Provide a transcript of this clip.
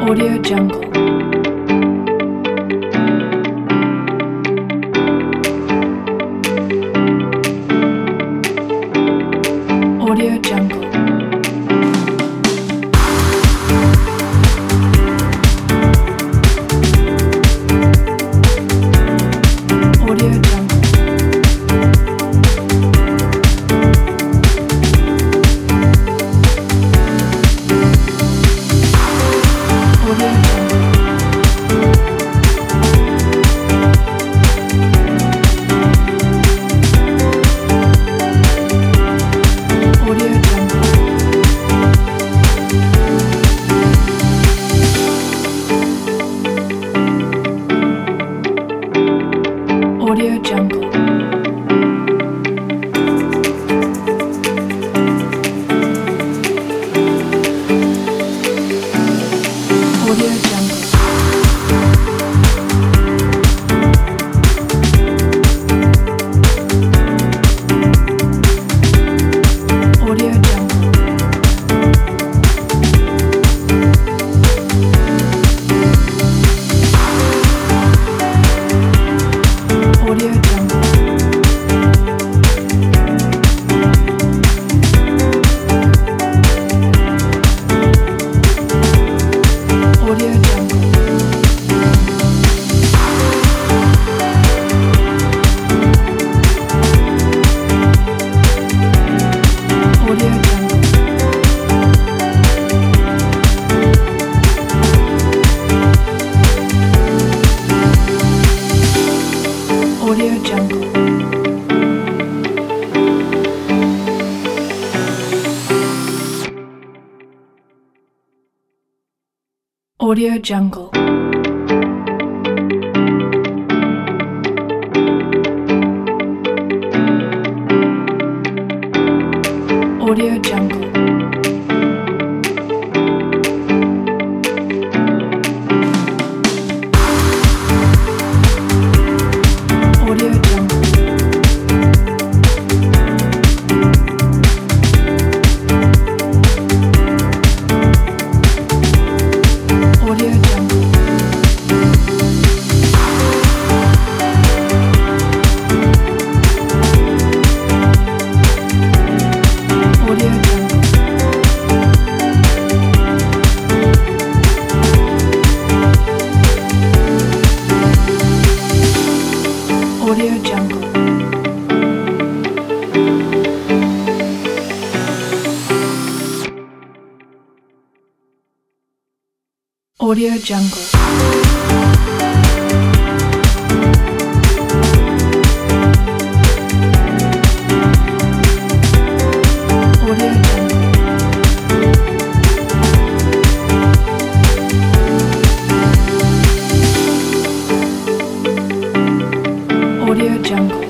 Audio Jungle. Audio Jungle. Audio Jungle. Audio Audio Jungle. Audio Jungle. Audio Jungle. Audio Jungle. Audio Jungle. Audio Jungle. Audio Jungle. Audio Jungle. Audio Jungle. Audio Jungle. Audio Jungle. Audio Jungle. Audio Jungle. Audio Jungle. Audio Jungle. Audio Jungle.